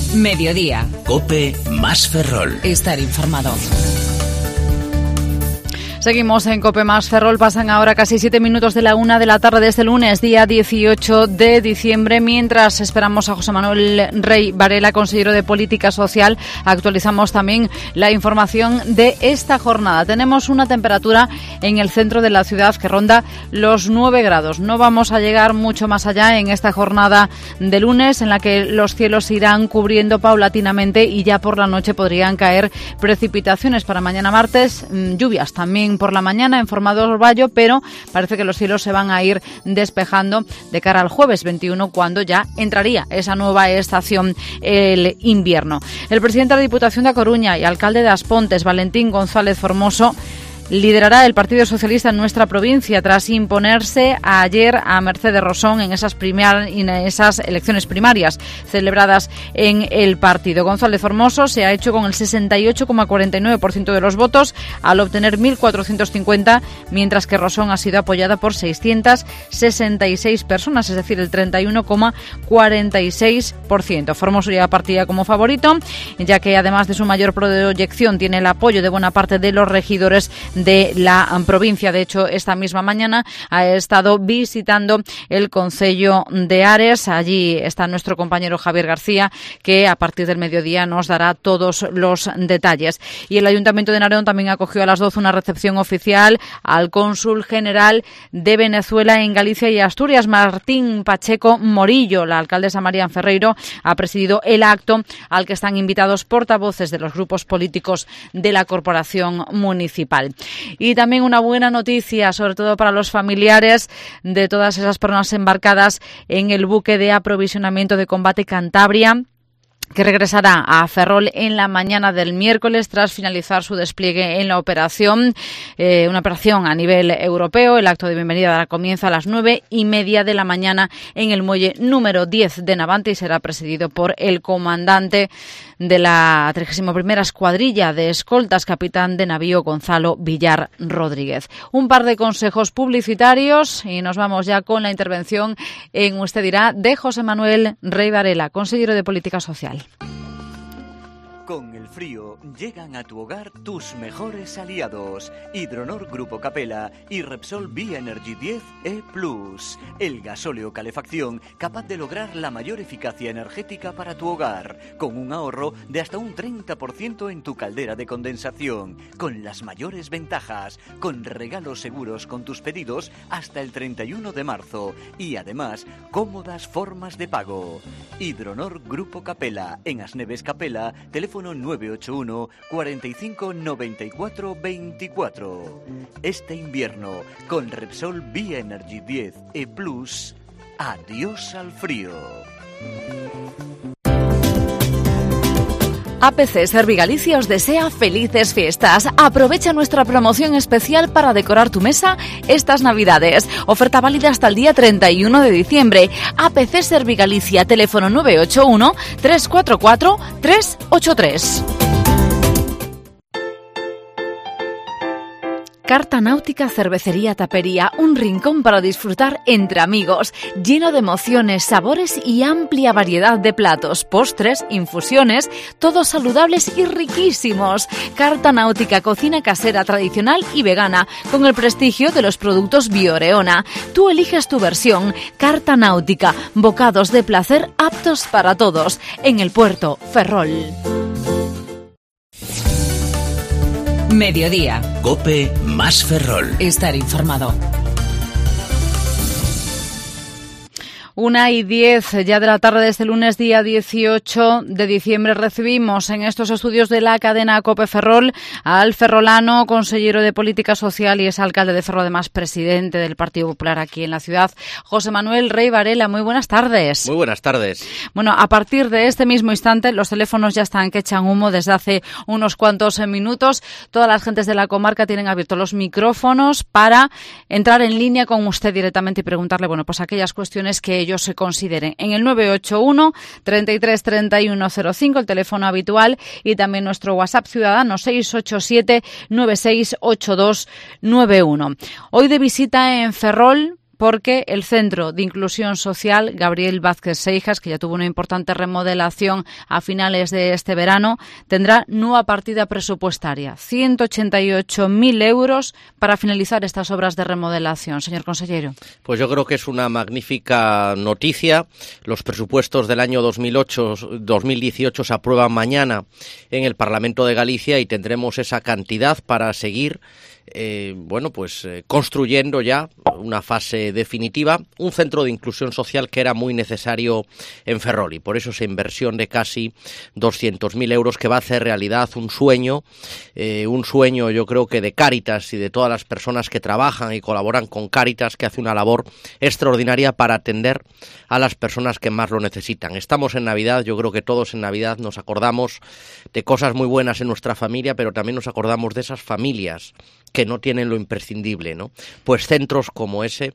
Mediodía. COPE más Ferrol. Estar informado. Seguimos en COPE más Ferrol. Pasan ahora casi 7 minutos de la 1 de la tarde de este lunes, día 18 de diciembre. Mientras esperamos a José Manuel Rey Varela, consejero de Política Social, actualizamos también la información de esta jornada. Tenemos una temperatura en el centro de la ciudad que ronda los 9 grados. No vamos a llegar mucho más allá en esta jornada de lunes, en la que los cielos se irán cubriendo paulatinamente y ya por la noche podrían caer precipitaciones. Para mañana martes, lluvias también por la mañana en forma de orvallo, pero parece que los cielos se van a ir despejando de cara al jueves 21, cuando ya entraría esa nueva estación, el invierno. El presidente de la Diputación de A Coruña y alcalde de As Pontes, Valentín González Formoso, liderará el Partido Socialista en nuestra provincia tras imponerse ayer a Mercedes Rosón en esas elecciones primarias celebradas en el partido. González Formoso se ha hecho con el 68,49% de los votos al obtener 1.450, mientras que Rosón ha sido apoyada por 666 personas, es decir, el 31,46%. Formoso ya partía como favorito, ya que además de su mayor proyección tiene el apoyo de buena parte de los regidores de la provincia. De hecho, esta misma mañana ha estado visitando el concello de Ares. Allí está nuestro compañero Javier García, que a partir del mediodía nos dará todos los detalles. Y el Ayuntamiento de Narón también acogió a las 12 una recepción oficial al cónsul general de Venezuela en Galicia y Asturias, Martín Pacheco Morillo. La alcaldesa Marian Ferreiro ha presidido el acto, al que están invitados portavoces de los grupos políticos de la corporación municipal. Y también una buena noticia, sobre todo para los familiares de todas esas personas embarcadas en el buque de aprovisionamiento de combate Cantabria, que regresará a Ferrol en la mañana del miércoles tras finalizar su despliegue en la operación, una operación a nivel europeo. El acto de bienvenida dará comienzo a las 9:30 de la mañana en el muelle número 10 de Navante y será presidido por el comandante de la 31ª Escuadrilla de Escoltas, capitán de navío Gonzalo Villar Rodríguez. Un par de consejos publicitarios y nos vamos ya con la intervención en Usted Dirá de José Manuel Rey Varela, consejero de Política Social. Con el frío llegan a tu hogar tus mejores aliados. Hidronor Grupo Capella y Repsol B-Energy 10 E+, el gasóleo calefacción capaz de lograr la mayor eficacia energética para tu hogar, con un ahorro de hasta un 30% en tu caldera de condensación, con las mayores ventajas, con regalos seguros con tus pedidos hasta el 31 de marzo y además cómodas formas de pago. Hidronor Grupo Capella, en Asneves Capella, teléfono 981 45 94 24. Este invierno, con Repsol B-Energy 10 E+, adiós al frío. APC Servigalicia os desea felices fiestas. Aprovecha nuestra promoción especial para decorar tu mesa estas Navidades. Oferta válida hasta el día 31 de diciembre. APC Servigalicia, teléfono 981 344 383. Carta Náutica Cervecería Tapería, un rincón para disfrutar entre amigos, lleno de emociones, sabores y amplia variedad de platos, postres, infusiones, todos saludables y riquísimos. Carta Náutica, cocina casera, tradicional y vegana, con el prestigio de los productos Bioreona. Tú eliges tu versión. Carta Náutica, bocados de placer aptos para todos, en el puerto Ferrol. Mediodía. COPE más Ferrol. Estar informado. 1:10 ya de la tarde de este lunes, día 18 de diciembre. Recibimos en estos estudios de la cadena COPE Ferrol al ferrolano, consejero de Política Social y es alcalde de Ferrol, además presidente del Partido Popular aquí en la ciudad, José Manuel Rey Varela. Muy buenas tardes. Muy buenas tardes. Bueno, a partir de este mismo instante los teléfonos ya están que echan humo desde hace unos cuantos minutos. Todas las gentes de la comarca tienen abiertos los micrófonos para entrar en línea con usted directamente y preguntarle, bueno, pues aquellas cuestiones que ellos se consideren. En el 981 33 31 05, el teléfono habitual, y también nuestro WhatsApp ciudadano 687 968291. Hoy de visita en Ferrol porque el Centro de Inclusión Social Gabriel Vázquez Seijas, que ya tuvo una importante remodelación a finales de este verano, tendrá nueva partida presupuestaria, 188.000 euros para finalizar estas obras de remodelación. Señor consejero. Pues yo creo que es una magnífica noticia. Los presupuestos del año 2018 se aprueban mañana en el Parlamento de Galicia y tendremos esa cantidad para seguir construyendo ya una fase definitiva, un centro de inclusión social que era muy necesario en Ferrol, y por eso esa inversión de casi 200.000 euros que va a hacer realidad un sueño yo creo que de Cáritas y de todas las personas que trabajan y colaboran con Cáritas, que hace una labor extraordinaria para atender a las personas que más lo necesitan. Estamos en Navidad, yo creo que todos en Navidad nos acordamos de cosas muy buenas en nuestra familia, pero también nos acordamos de esas familias que no tienen lo imprescindible, ¿no? Pues centros como ese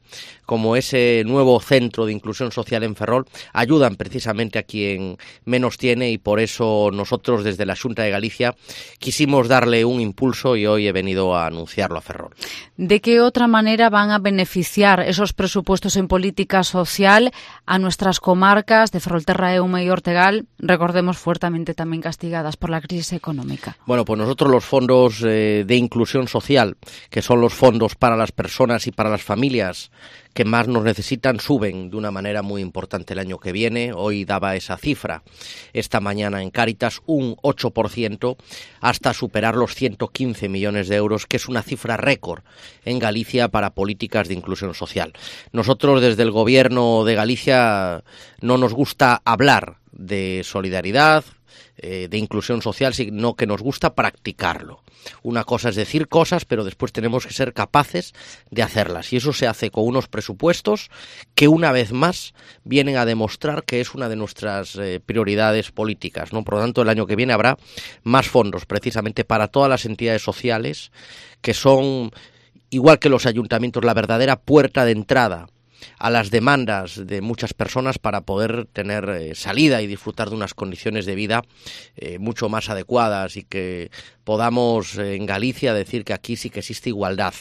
nuevo centro de inclusión social en Ferrol ayudan precisamente a quien menos tiene, y por eso nosotros desde la Xunta de Galicia quisimos darle un impulso y hoy he venido a anunciarlo a Ferrol. ¿De qué otra manera van a beneficiar esos presupuestos en política social a nuestras comarcas de Ferrolterra, Eume y Ortegal, recordemos fuertemente también castigadas por la crisis económica? Bueno, pues nosotros los fondos de inclusión social, que son los fondos para las personas y para las familias que más nos necesitan, suben de una manera muy importante el año que viene. Hoy daba esa cifra esta mañana en Cáritas, un 8%, hasta superar los 115 millones de euros, que es una cifra récord en Galicia para políticas de inclusión social. Nosotros desde el Gobierno de Galicia no nos gusta hablar de solidaridad, de inclusión social, sino que nos gusta practicarlo. Una cosa es decir cosas, pero después tenemos que ser capaces de hacerlas, y eso se hace con unos presupuestos que una vez más vienen a demostrar que es una de nuestras prioridades políticas, ¿no? Por lo tanto, el año que viene habrá más fondos precisamente para todas las entidades sociales, que son, igual que los ayuntamientos, la verdadera puerta de entrada a las demandas de muchas personas para poder tener salida y disfrutar de unas condiciones de vida mucho más adecuadas, y que podamos en Galicia decir que aquí sí que existe igualdad.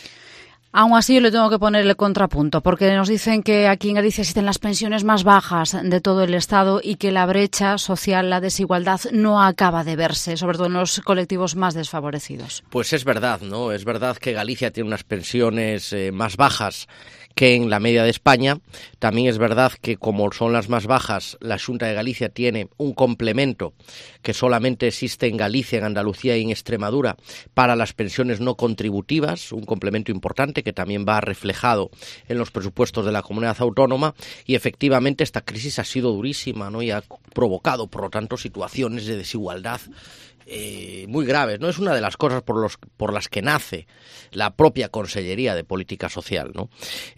Aún así, yo le tengo que poner el contrapunto, porque nos dicen que aquí en Galicia existen las pensiones más bajas de todo el Estado y que la brecha social, la desigualdad, no acaba de verse, sobre todo en los colectivos más desfavorecidos. Pues es verdad, ¿no? Es verdad que Galicia tiene unas pensiones más bajas que en la media de España. También es verdad que, como son las más bajas, la Xunta de Galicia tiene un complemento que solamente existe en Galicia, en Andalucía y en Extremadura para las pensiones no contributivas, un complemento importante que también va reflejado en los presupuestos de la comunidad autónoma. Y efectivamente esta crisis ha sido durísima, ¿no? Y ha provocado, por lo tanto, situaciones de desigualdad muy graves, ¿no? Es una de las cosas por las que nace la propia Consellería de Política Social, ¿no?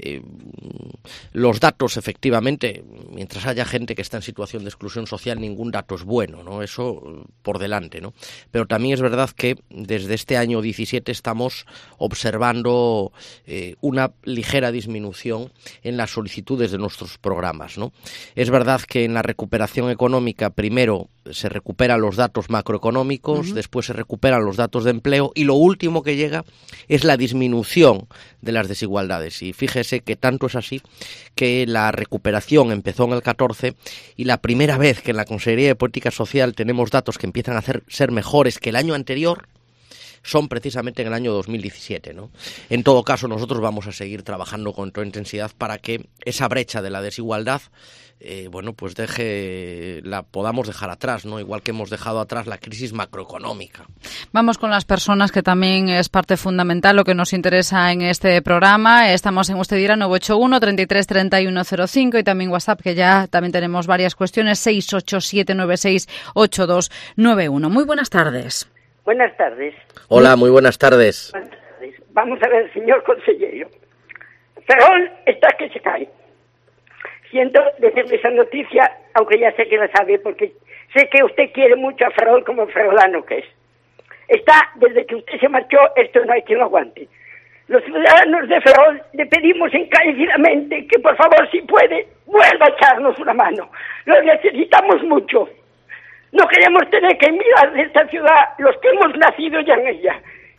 Los datos, efectivamente, mientras haya gente que está en situación de exclusión social, ningún dato es bueno, ¿no? Eso por delante, ¿no? Pero también es verdad que desde este año 17 estamos observando una ligera disminución en las solicitudes de nuestros programas, ¿no? Es verdad que en la recuperación económica primero se recuperan los datos macroeconómicos, después se recuperan los datos de empleo, y lo último que llega es la disminución de las desigualdades. Y fíjese que tanto es así que la recuperación empezó en el 14, y la primera vez que en la Consejería de Política Social tenemos datos que empiezan a ser mejores que el año anterior son precisamente en el año 2017, ¿no? En todo caso, nosotros vamos a seguir trabajando con toda intensidad para que esa brecha de la desigualdad pues la podamos dejar atrás, ¿no? Igual que hemos dejado atrás la crisis macroeconómica. Vamos con las personas, que también es parte fundamental, lo que nos interesa en este programa. Estamos en Usted Dirá 981 33 31 05 y también WhatsApp, que ya también tenemos varias cuestiones, 68796 8291. Muy buenas tardes. Buenas tardes. Hola, muy buenas tardes. Buenas tardes. Vamos a ver, señor consejero. Ferrol está que se cae. Siento decirle esa noticia, aunque ya sé que la sabe, porque sé que usted quiere mucho a Ferrol como ferrolano que es. Está, desde que usted se marchó, esto no hay quien lo aguante. Los ciudadanos de Ferrol le pedimos encarecidamente que, por favor, si puede, vuelva a echarnos una mano. Lo necesitamos mucho. No queremos tener que mirar de esta ciudad los que hemos nacido ya en ella.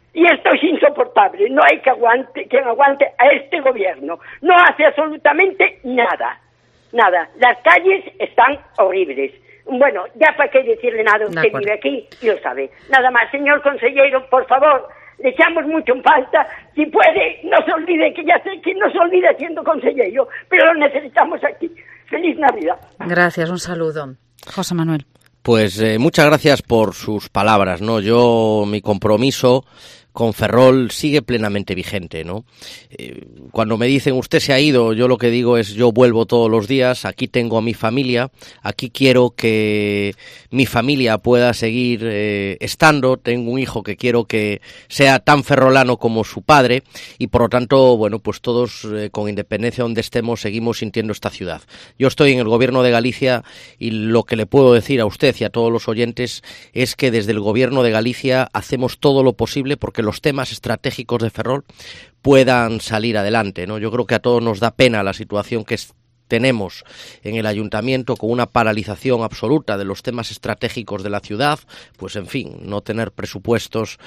Y esto es insoportable. No hay quien aguante a este gobierno. No hace absolutamente nada. Nada. Las calles están horribles. Bueno, ya para qué decirle nada, usted vive aquí y lo sabe. Nada más, señor consejero, por favor, le echamos mucho en falta. Si puede, no se olvide, que ya sé que no se olvida siendo consejero, pero lo necesitamos aquí. ¡Feliz Navidad! Gracias, un saludo. José Manuel. Pues muchas gracias por sus palabras, ¿no? Mi compromiso con Ferrol sigue plenamente vigente, ¿no? Cuando me dicen usted se ha ido, yo lo que digo es yo vuelvo todos los días, aquí tengo a mi familia, aquí quiero que mi familia pueda seguir estando, tengo un hijo que quiero que sea tan ferrolano como su padre y por lo tanto, bueno, pues todos con independencia donde estemos seguimos sintiendo esta ciudad. Yo estoy en el Gobierno de Galicia y lo que le puedo decir a usted y a todos los oyentes es que desde el Gobierno de Galicia hacemos todo lo posible porque los temas estratégicos de Ferrol puedan salir adelante, ¿no? Yo creo que a todos nos da pena la situación que tenemos en el ayuntamiento con una paralización absoluta de los temas estratégicos de la ciudad, pues en fin, no tener presupuestos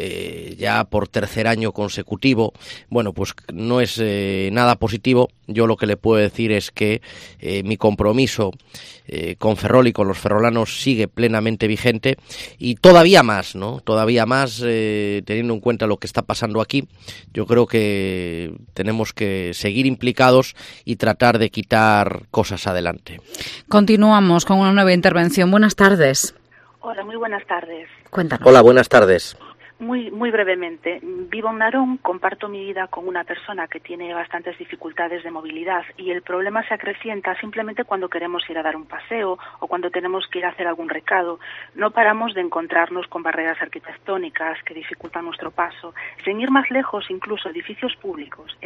ya por tercer año consecutivo, bueno, pues no es nada positivo. Yo lo que le puedo decir es que mi compromiso con Ferrol y con los ferrolanos sigue plenamente vigente y todavía más, ¿no? Todavía más teniendo en cuenta lo que está pasando aquí. Yo creo que tenemos que seguir implicados y tratar de quitar cosas adelante. Continuamos con una nueva intervención. Buenas tardes. Hola, muy buenas tardes. Cuéntanos. Hola, buenas tardes. Muy brevemente, vivo en Narón, comparto mi vida con una persona que tiene bastantes dificultades de movilidad y el problema se acrecienta simplemente cuando queremos ir a dar un paseo o cuando tenemos que ir a hacer algún recado. No paramos de encontrarnos con barreras arquitectónicas que dificultan nuestro paso. Sin ir más lejos, incluso edificios públicos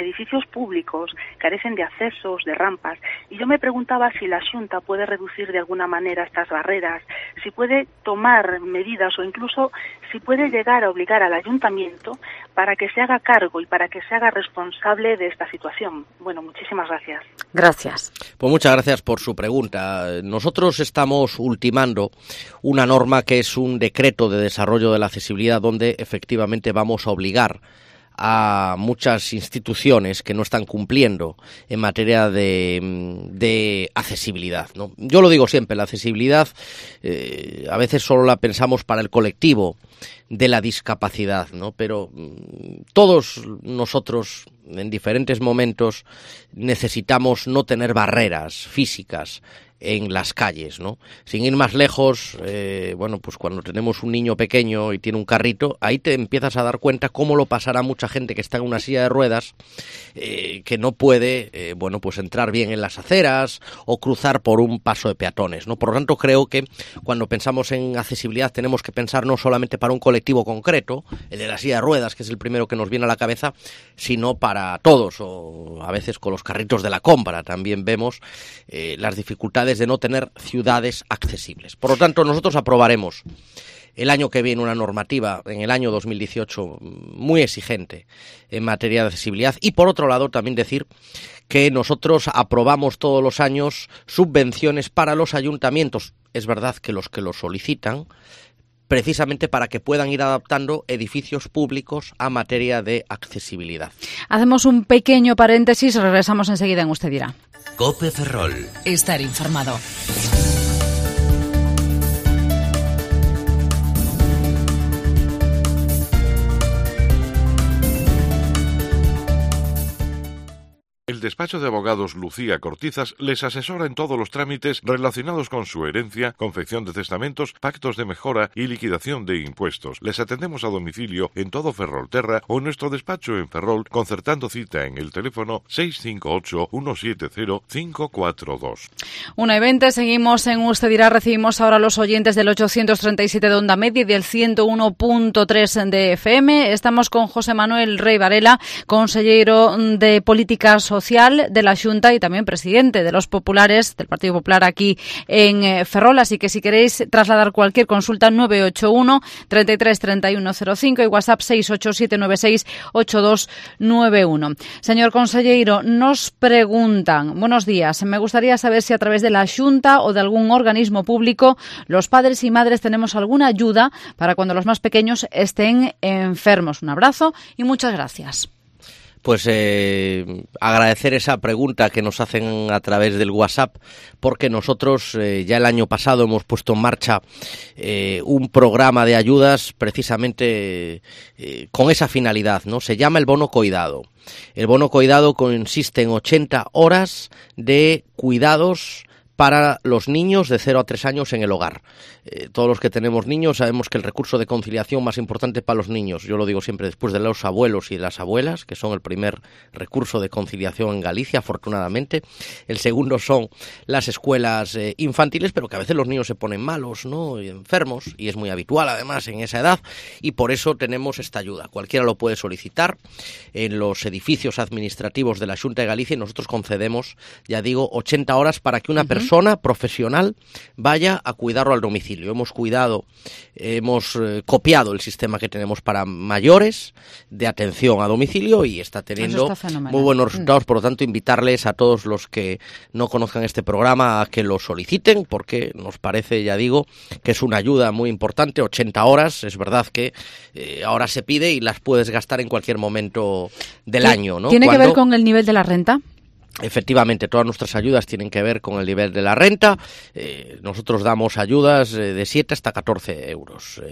carecen de accesos, de rampas, y yo me preguntaba si la Xunta puede reducir de alguna manera estas barreras, si puede tomar medidas o incluso si puede llegar a obligar al ayuntamiento para que se haga cargo y para que se haga responsable de esta situación. Bueno, muchísimas gracias. Gracias. Pues muchas gracias por su pregunta. Nosotros estamos ultimando una norma que es un decreto de desarrollo de la accesibilidad donde efectivamente vamos a obligar a muchas instituciones que no están cumpliendo en materia de accesibilidad, ¿no? Yo lo digo siempre, la accesibilidad a veces solo la pensamos para el colectivo de la discapacidad, ¿no? Pero todos nosotros en diferentes momentos necesitamos no tener barreras físicas en las calles, ¿no? Sin ir más lejos, bueno, pues cuando tenemos un niño pequeño y tiene un carrito, ahí te empiezas a dar cuenta cómo lo pasará mucha gente que está en una silla de ruedas, que no puede, bueno, pues entrar bien en las aceras o cruzar por un paso de peatones, ¿no? Por lo tanto, creo que cuando pensamos en accesibilidad tenemos que pensar no solamente para un colectivo concreto, el de la silla de ruedas, que es el primero que nos viene a la cabeza, sino para todos, o a veces con los carritos de la compra también vemos las dificultades de no tener ciudades accesibles. Por lo tanto, nosotros aprobaremos el año que viene una normativa, en el año 2018, muy exigente en materia de accesibilidad. Y por otro lado, también decir que nosotros aprobamos todos los años subvenciones para los ayuntamientos. Es verdad que los solicitan, precisamente para que puedan ir adaptando edificios públicos a materia de accesibilidad. Hacemos un pequeño paréntesis, regresamos enseguida en Usted Dirá. COPE Ferrol. Estar informado. El despacho de abogados Lucía Cortizas les asesora en todos los trámites relacionados con su herencia, confección de testamentos, pactos de mejora y liquidación de impuestos. Les atendemos a domicilio en todo Ferrolterra o en nuestro despacho en Ferrol, concertando cita en el teléfono 658-170-542. 1:20, seguimos en Usted Dirá. Recibimos ahora a los oyentes del 837 de Onda Media y del 101.3 de FM. Estamos con José Manuel Rey Varela, consejero de Políticas Sociales social de la Xunta y también presidente de los populares, del Partido Popular aquí en Ferrol. Así que si queréis trasladar cualquier consulta, 981 33 31 05 y WhatsApp 687 96 8291. Señor conselleiro, nos preguntan, buenos días, me gustaría saber si a través de la Xunta o de algún organismo público los padres y madres tenemos alguna ayuda para cuando los más pequeños estén enfermos. Un abrazo y muchas gracias. Pues agradecer esa pregunta que nos hacen a través del WhatsApp, porque nosotros ya el año pasado hemos puesto en marcha un programa de ayudas precisamente con esa finalidad, ¿no? Se llama el bono coidado. El bono coidado consiste en 80 horas de cuidados para los niños de 0 a 3 años en el hogar. Todos los que tenemos niños sabemos que el recurso de conciliación más importante para los niños, yo lo digo siempre después de los abuelos y de las abuelas, que son el primer recurso de conciliación en Galicia, afortunadamente. El segundo son las escuelas infantiles, pero que a veces los niños se ponen malos, ¿no? Y enfermos, y es muy habitual además en esa edad, y por eso tenemos esta ayuda. Cualquiera lo puede solicitar en los edificios administrativos de la Xunta de Galicia y nosotros concedemos, ya digo, 80 horas para que una persona profesional vaya a cuidarlo al domicilio. Hemos copiado el sistema que tenemos para mayores de atención a domicilio y está teniendo muy buenos resultados. Por lo tanto, invitarles a todos los que no conozcan este programa a que lo soliciten, porque nos parece, ya digo, que es una ayuda muy importante. 80 horas, es verdad que ahora se pide y las puedes gastar en cualquier momento del año, ¿no? ¿Tiene que ver con el nivel de la renta? Efectivamente, todas nuestras ayudas tienen que ver con el nivel de la renta. Nosotros damos ayudas de 7 hasta 14 euros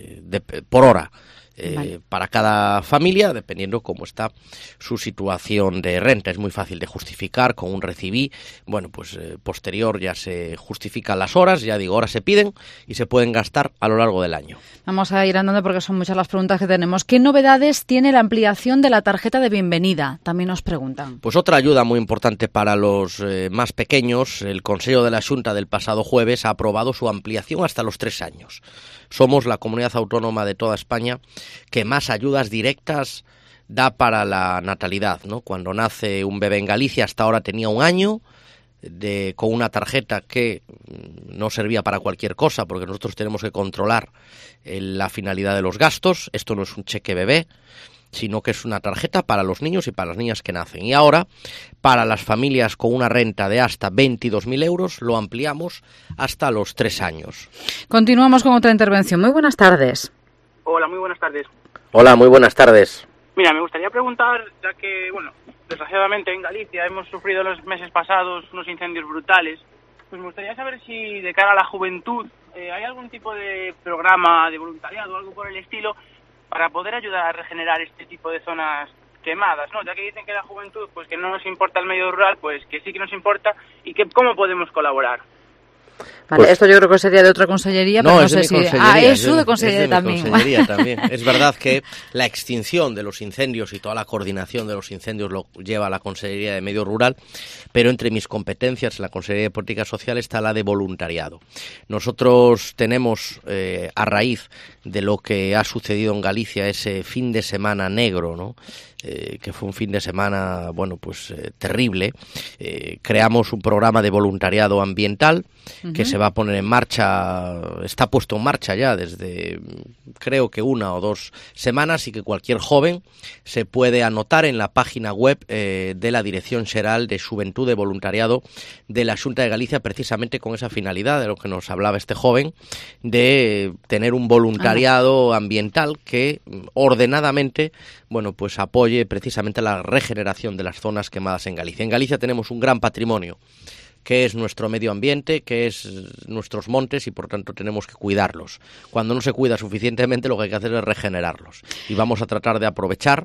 por hora. Para cada familia, dependiendo cómo está su situación de renta. Es muy fácil de justificar con un recibí. Bueno, pues posterior ya se justifican las horas, ya digo, horas se piden y se pueden gastar a lo largo del año. Vamos a ir andando porque son muchas las preguntas que tenemos. ¿Qué novedades tiene la ampliación de la tarjeta de bienvenida? También nos preguntan. Pues otra ayuda muy importante para los más pequeños. El Consejo de la Xunta del pasado jueves ha aprobado su ampliación hasta los 3 años. Somos la comunidad autónoma de toda España que más ayudas directas da para la natalidad, ¿no? Cuando nace un bebé en Galicia, hasta ahora tenía 1 año con una tarjeta que no servía para cualquier cosa, porque nosotros tenemos que controlar la finalidad de los gastos. Esto no es un cheque bebé, sino que es una tarjeta para los niños y para las niñas que nacen. Y ahora, para las familias con una renta de hasta 22.000 euros, lo ampliamos hasta los 3 años. Continuamos con otra intervención. Muy buenas tardes. Hola, muy buenas tardes. Hola, muy buenas tardes. Mira, me gustaría preguntar, ya que, bueno, desgraciadamente en Galicia hemos sufrido los meses pasados unos incendios brutales, pues me gustaría saber si de cara a la juventud hay algún tipo de programa de voluntariado o algo por el estilo para poder ayudar a regenerar este tipo de zonas quemadas, ¿no? Ya que dicen que la juventud, pues que no nos importa el medio rural, pues que sí que nos importa y que cómo podemos colaborar. Vale, pues, esto yo creo que sería de otra consellería, pero no sé si... eso de consellería también. También. Es verdad que la extinción de los incendios y toda la coordinación de los incendios lo lleva a la Consellería de Medio Rural, pero entre mis competencias en la Consellería de Política Social está la de voluntariado. Nosotros tenemos, a raíz de lo que ha sucedido en Galicia, ese fin de semana negro, ¿no? Que fue un fin de semana, bueno, pues terrible, creamos un programa de voluntariado ambiental que se va a poner en marcha, está puesto en marcha ya desde creo que 1 o 2 semanas y que cualquier joven se puede anotar en la página web de la Dirección Xeral de Xuventud de Voluntariado de la Xunta de Galicia, precisamente con esa finalidad de lo que nos hablaba este joven, de tener un voluntariado ambiental que ordenadamente, bueno, pues apoye precisamente la regeneración de las zonas quemadas en Galicia. En Galicia tenemos un gran patrimonio, que es nuestro medio ambiente, que es nuestros montes y por tanto tenemos que cuidarlos. Cuando no se cuida suficientemente, lo que hay que hacer es regenerarlos. Y vamos a tratar de aprovechar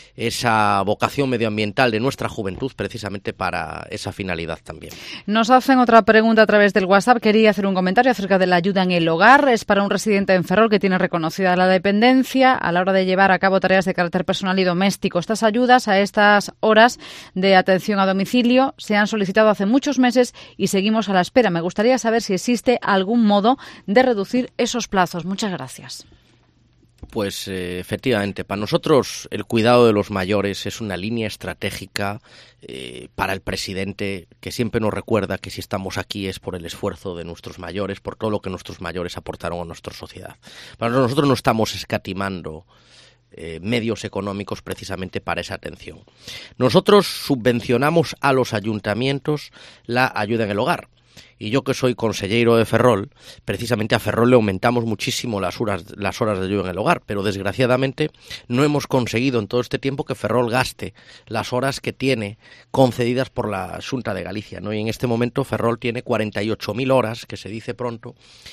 esa vocación medioambiental de nuestra juventud precisamente para esa finalidad también. Nos hacen otra pregunta a través del WhatsApp. Quería hacer un comentario acerca de la ayuda en el hogar. Es para un residente en Ferrol que tiene reconocida la dependencia a la hora de llevar a cabo tareas de carácter personal y doméstico. Estas ayudas a estas horas de atención a domicilio se han solicitado hace muchos meses y seguimos a la espera. Me gustaría saber si existe algún modo de reducir esos plazos. Muchas gracias. Pues efectivamente, para nosotros el cuidado de los mayores es una línea estratégica para el presidente, que siempre nos recuerda que si estamos aquí es por el esfuerzo de nuestros mayores, por todo lo que nuestros mayores aportaron a nuestra sociedad. Para nosotros no estamos escatimando medios económicos precisamente para esa atención. Nosotros subvencionamos a los ayuntamientos la ayuda en el hogar. Y yo, que soy consellero de Ferrol, precisamente a Ferrol le aumentamos muchísimo las horas de ayuda en el hogar, pero desgraciadamente no hemos conseguido en todo este tiempo que Ferrol gaste las horas que tiene concedidas por la Xunta de Galicia, ¿no? Y en este momento Ferrol tiene 48.000 horas, que se dice pronto,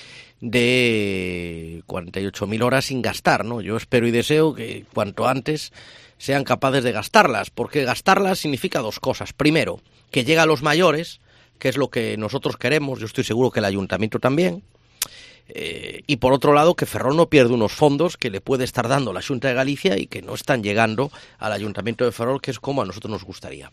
de 48.000 horas sin gastar, ¿no? Yo espero y deseo que cuanto antes sean capaces de gastarlas, porque gastarlas significa dos cosas. Primero, que llega a los mayores, que es lo que nosotros queremos, yo estoy seguro que el ayuntamiento también, y por otro lado que Ferrol no pierde unos fondos que le puede estar dando la Xunta de Galicia y que no están llegando al ayuntamiento de Ferrol, que es como a nosotros nos gustaría.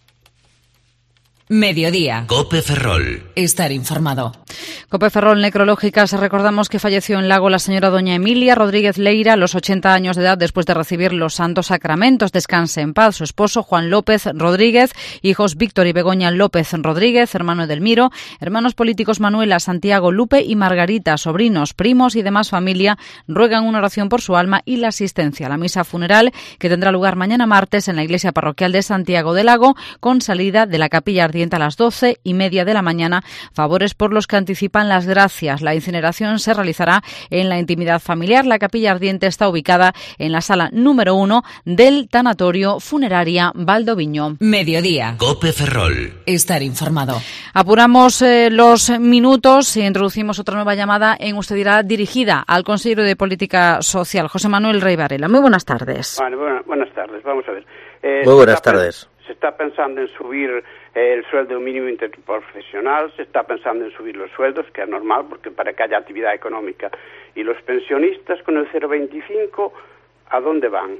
Mediodía. COPE Ferrol. Estar informado. COPE Ferrol Necrológicas. Recordamos que falleció en Lago la señora doña Emilia Rodríguez Leira a los 80 años de edad después de recibir los santos sacramentos. Descanse en paz su esposo Juan López Rodríguez, hijos Víctor y Begoña López Rodríguez, hermano Edelmiro, hermanos políticos Manuela, Santiago, Lupe y Margarita, sobrinos, primos y demás familia ruegan una oración por su alma y la asistencia a la misa funeral que tendrá lugar mañana martes en la iglesia parroquial de Santiago del Lago, con salida de la capilla ardiente a las 12:30 de la mañana. Favores por los que anticipan las gracias. La incineración se realizará en la intimidad familiar. La capilla ardiente está ubicada en la sala número 1 del Tanatorio Funeraria Valdoviño. Mediodía. COPE Ferrol. Estar informado. Apuramos los minutos y introducimos otra nueva llamada en Usted Dirá, dirigida al consejero de Política Social, José Manuel Rey Varela. Muy buenas tardes. Buenas tardes. Vamos a ver. Muy buenas tardes. Se está pensando en subir el sueldo mínimo interprofesional, se está pensando en subir los sueldos, que es normal, porque para que haya actividad económica. Y los pensionistas con el 0,25, ¿a dónde van?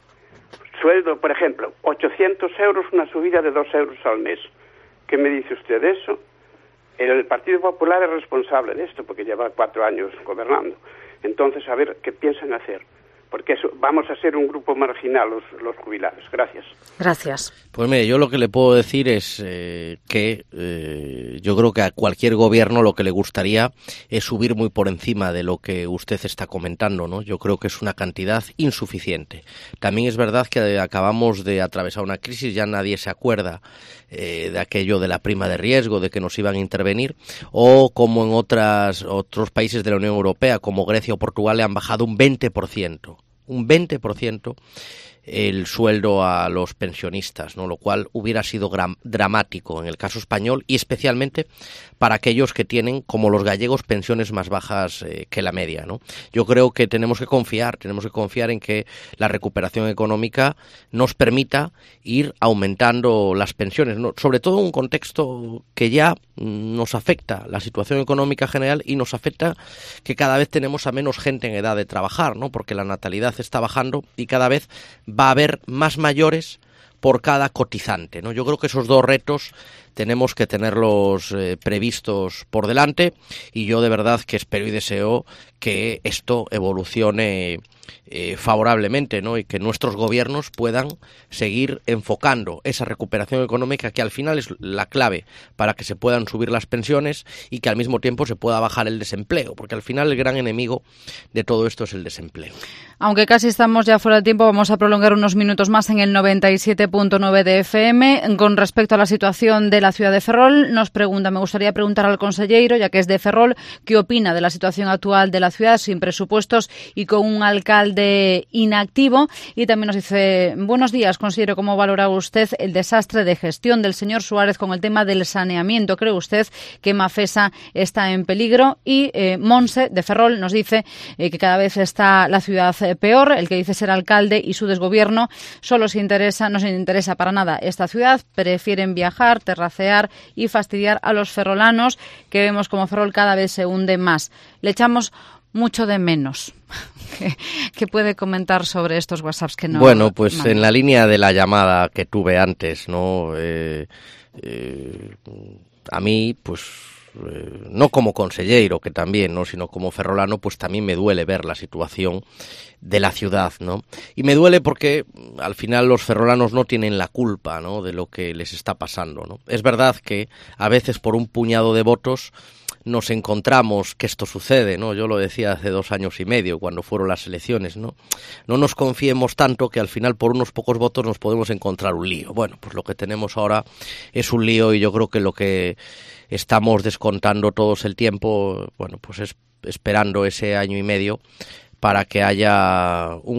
Sueldo, por ejemplo, 800 euros, una subida de 2 euros al mes. ¿Qué me dice usted de eso? El Partido Popular es responsable de esto, porque lleva 4 años gobernando. Entonces, a ver, ¿qué piensan hacer? Porque eso, vamos a ser un grupo marginal los jubilados. Gracias. Gracias. Pues mire, yo lo que le puedo decir es que yo creo que a cualquier gobierno lo que le gustaría es subir muy por encima de lo que usted está comentando, ¿no? Yo creo que es una cantidad insuficiente. También es verdad que acabamos de atravesar una crisis, ya nadie se acuerda de aquello de la prima de riesgo, de que nos iban a intervenir, o como en otros países de la Unión Europea, como Grecia o Portugal, le han bajado un 20%. Un 20% el sueldo a los pensionistas, ¿no? Lo cual hubiera sido dramático en el caso español y especialmente para aquellos que tienen, como los gallegos, pensiones más bajas que la media, ¿no? Yo creo que tenemos que confiar en que la recuperación económica nos permita ir aumentando las pensiones, ¿no? Sobre todo en un contexto que ya nos afecta la situación económica general y nos afecta que cada vez tenemos a menos gente en edad de trabajar, ¿no? Porque la natalidad está bajando y cada vez va a haber más mayores por cada cotizante, ¿no? Yo creo que esos dos retos tenemos que tenerlos previstos por delante y yo de verdad que espero y deseo que esto evolucione favorablemente, ¿no? Y que nuestros gobiernos puedan seguir enfocando esa recuperación económica que al final es la clave para que se puedan subir las pensiones y que al mismo tiempo se pueda bajar el desempleo, porque al final el gran enemigo de todo esto es el desempleo. Aunque casi estamos ya fuera de tiempo, vamos a prolongar unos minutos más en el 97.9 de FM. Con respecto a la situación de la ciudad de Ferrol, me gustaría preguntar al consellero, ya que es de Ferrol, ¿qué opina de la situación actual de la ciudad sin presupuestos y con un alcalde inactivo? Y también nos dice, buenos días, consellero, ¿cómo valora usted el desastre de gestión del señor Suárez con el tema del saneamiento? ¿Cree usted que Mafesa está en peligro? Y Monse, de Ferrol, nos dice que cada vez está la ciudad peor. El que dice ser alcalde y su desgobierno no se interesa para nada esta ciudad, prefieren viajar, terracear y fastidiar a los ferrolanos, que vemos como Ferrol cada vez se hunde más. Le echamos mucho de menos. ¿Qué puede comentar sobre estos WhatsApps que no? Bueno, pues en la línea de la llamada que tuve antes, ¿no? A mí, pues no como consellero, que también, ¿no?, sino como ferrolano, pues también me duele ver la situación de la ciudad, ¿no? Y me duele porque al final los ferrolanos no tienen la culpa, ¿no?, de lo que les está pasando, ¿no? Es verdad que a veces por un puñado de votos nos encontramos que esto sucede, ¿no? Yo lo decía hace 2 años y medio, cuando fueron las elecciones, ¿no? No nos confiemos tanto que al final por unos pocos votos nos podemos encontrar un lío. Bueno, pues lo que tenemos ahora es un lío y yo creo que lo que estamos descontando todos el tiempo, bueno, pues es esperando ese año y medio para que haya un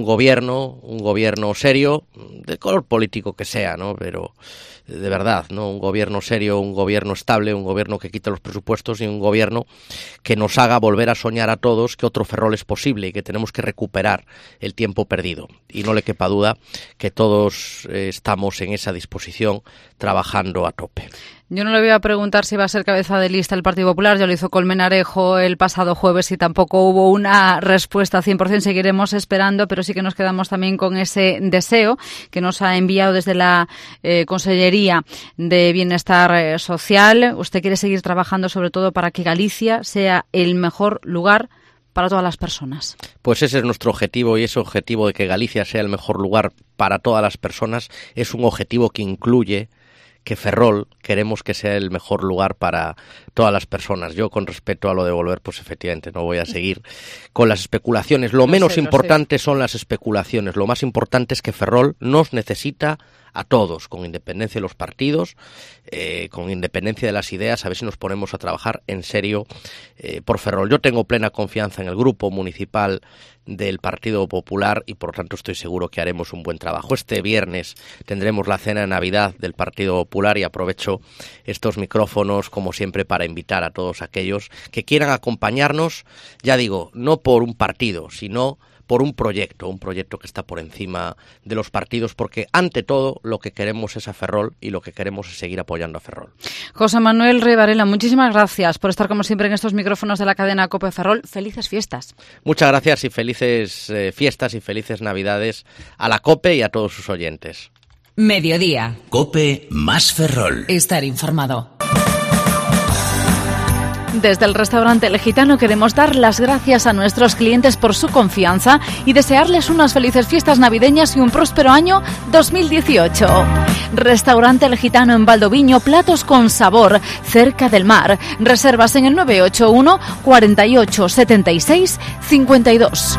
gobierno serio, de color político que sea, ¿no? Pero de verdad, ¿no? Un gobierno serio, un gobierno estable, un gobierno que quite los presupuestos y un gobierno que nos haga volver a soñar a todos que otro Ferrol es posible y que tenemos que recuperar el tiempo perdido. Y no le quepa duda que todos estamos en esa disposición trabajando a tope. Yo no le voy a preguntar si va a ser cabeza de lista el Partido Popular, ya lo hizo Colmenarejo el pasado jueves y tampoco hubo una respuesta 100%, seguiremos esperando, pero sí que nos quedamos también con ese deseo que nos ha enviado desde la Consellería de Bienestar Social. Usted quiere seguir trabajando sobre todo para que Galicia sea el mejor lugar para todas las personas. Pues ese es nuestro objetivo y ese objetivo de que Galicia sea el mejor lugar para todas las personas es un objetivo que incluye que Ferrol queremos que sea el mejor lugar para todas las personas. Yo, con respecto a lo de volver, pues efectivamente no voy a seguir con las especulaciones. Lo menos importante son las especulaciones. Lo más importante es que Ferrol nos necesita a todos, con independencia de los partidos, con independencia de las ideas, a ver si nos ponemos a trabajar en serio por Ferrol. Yo tengo plena confianza en el grupo municipal del Partido Popular y por lo tanto estoy seguro que haremos un buen trabajo. Este viernes tendremos la cena de Navidad del Partido Popular y aprovecho estos micrófonos como siempre para invitar a todos aquellos que quieran acompañarnos, ya digo, no por un partido, sino por un proyecto que está por encima de los partidos, porque ante todo lo que queremos es a Ferrol y lo que queremos es seguir apoyando a Ferrol. José Manuel Rey Varela, muchísimas gracias por estar como siempre en estos micrófonos de la cadena COPE Ferrol. Felices fiestas. Muchas gracias y felices fiestas y felices Navidades a la COPE y a todos sus oyentes. Mediodía. COPE más Ferrol. Estar informado. Desde el restaurante El Gitano queremos dar las gracias a nuestros clientes por su confianza y desearles unas felices fiestas navideñas y un próspero año 2018. Restaurante El Gitano en Valdoviño, platos con sabor, cerca del mar. Reservas en el 981 48 76 52.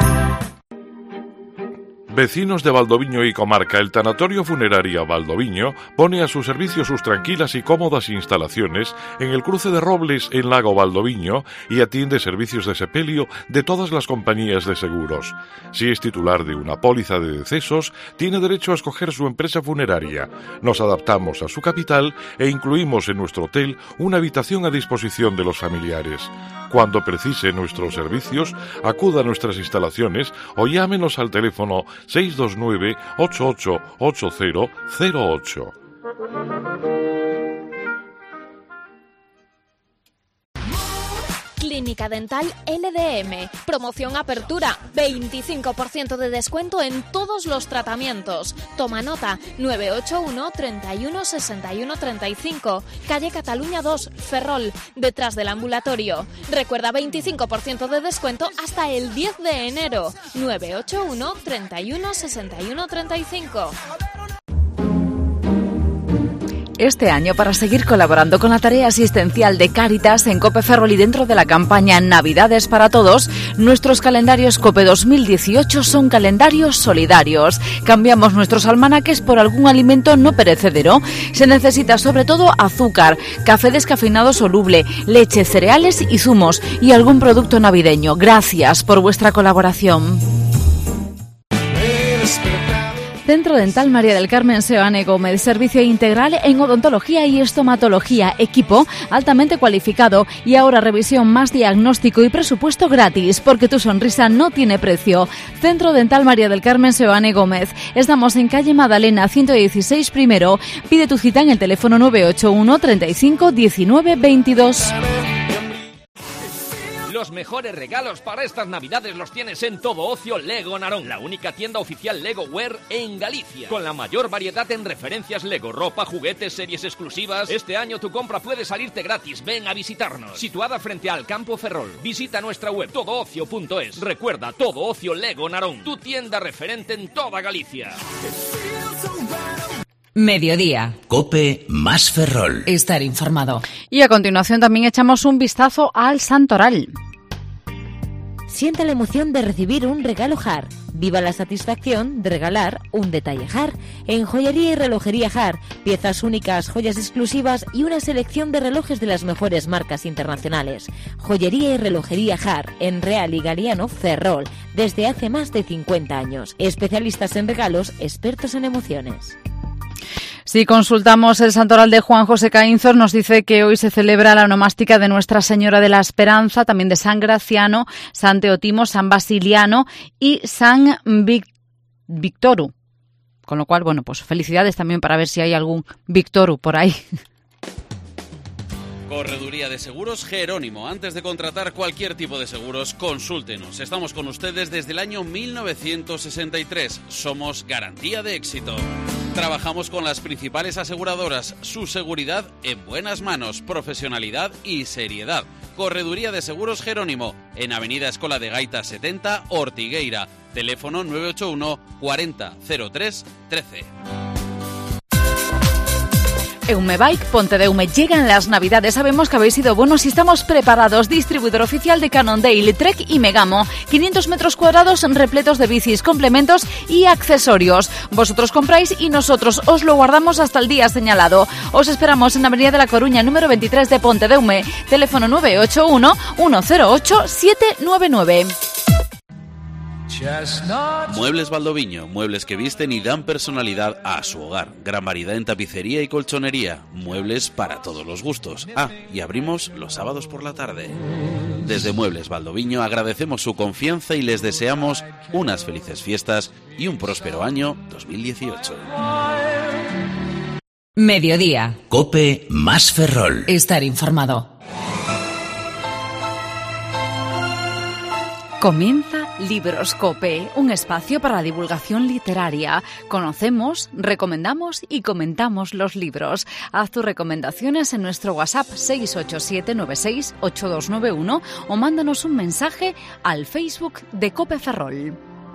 Vecinos de Valdoviño y comarca, el Tanatorio Funeraria Valdoviño pone a su servicio sus tranquilas y cómodas instalaciones en el cruce de Robles en Lago Valdoviño y atiende servicios de sepelio de todas las compañías de seguros. Si es titular de una póliza de decesos, tiene derecho a escoger su empresa funeraria. Nos adaptamos a su capital e incluimos en nuestro hotel una habitación a disposición de los familiares. Cuando precise nuestros servicios, acuda a nuestras instalaciones o llámenos al teléfono 629 888008. Clínica Dental LDM. Promoción Apertura. 25% de descuento en todos los tratamientos. Toma nota. 981 31 61 35. Calle Cataluña 2, Ferrol. Detrás del ambulatorio. Recuerda, 25% de descuento hasta el 10 de enero. 981 31 61 35. Este año, para seguir colaborando con la tarea asistencial de Cáritas en COPE Ferrol y dentro de la campaña Navidades para Todos, nuestros calendarios COPE 2018 son calendarios solidarios. Cambiamos nuestros almanaques por algún alimento no perecedero. Se necesita sobre todo azúcar, café descafeinado soluble, leche, cereales y zumos y algún producto navideño. Gracias por vuestra colaboración. Centro Dental María del Carmen Seoane Gómez, servicio integral en odontología y estomatología, equipo altamente cualificado y ahora revisión más diagnóstico y presupuesto gratis, porque tu sonrisa no tiene precio. Centro Dental María del Carmen Seoane Gómez. Estamos en calle Madalena 116 primero. Pide tu cita en el teléfono 981 35 19 22. Los mejores regalos para estas navidades los tienes en Todo Ocio Lego Narón, la única tienda oficial LegoWare en Galicia, con la mayor variedad en referencias Lego, ropa, juguetes, series exclusivas. Este año tu compra puede salirte gratis. Ven a visitarnos. Situada frente al Campo Ferrol. Visita nuestra web todoocio.es. Recuerda, Todo Ocio Lego Narón, tu tienda referente en toda Galicia. Mediodía. COPE más Ferrol. Estar informado. Y a continuación también echamos un vistazo al Santoral. Sienta la emoción de recibir un regalo Har. Viva la satisfacción de regalar un detalle Har. En Joyería y Relojería Har, piezas únicas, joyas exclusivas y una selección de relojes de las mejores marcas internacionales. Joyería y Relojería Har, en Real y Galiano, Ferrol, desde hace más de 50 años. Especialistas en regalos, expertos en emociones. Si consultamos el santoral de Juan José Caínzos, nos dice que hoy se celebra la onomástica de Nuestra Señora de la Esperanza, también de San Graciano, San Teotimo, San Basiliano y San Victoru. Con lo cual, bueno, pues felicidades también para ver si hay algún Victoru por ahí. Correduría de Seguros Jerónimo. Antes de contratar cualquier tipo de seguros, consúltenos. Estamos con ustedes desde el año 1963. Somos garantía de éxito. Trabajamos con las principales aseguradoras. Su seguridad en buenas manos, profesionalidad y seriedad. Correduría de Seguros Jerónimo, en Avenida Escola de Gaita 70, Ortigueira. Teléfono 981 40 03 13. Eumebike, Pontedeume, llegan las Navidades. Sabemos que habéis sido buenos y estamos preparados. Distribuidor oficial de Cannondale, Trek y Megamo. 500 metros cuadrados repletos de bicis, complementos y accesorios. Vosotros compráis y nosotros os lo guardamos hasta el día señalado. Os esperamos en Avenida de la Coruña, número 23 de Pontedeume. Teléfono 981 108 799. Muebles Valdoviño, muebles que visten y dan personalidad a su hogar. Gran variedad en tapicería y colchonería, muebles para todos los gustos. Y abrimos los sábados por la tarde. Desde Muebles Valdoviño agradecemos su confianza y les deseamos unas felices fiestas y un próspero año 2018. Mediodía. COPE más Ferrol. Estar informado. Comienza Libroscope, un espacio para la divulgación literaria. Conocemos, recomendamos y comentamos los libros. Haz tus recomendaciones en nuestro WhatsApp 687968291 o mándanos un mensaje al Facebook de COPE Ferrol.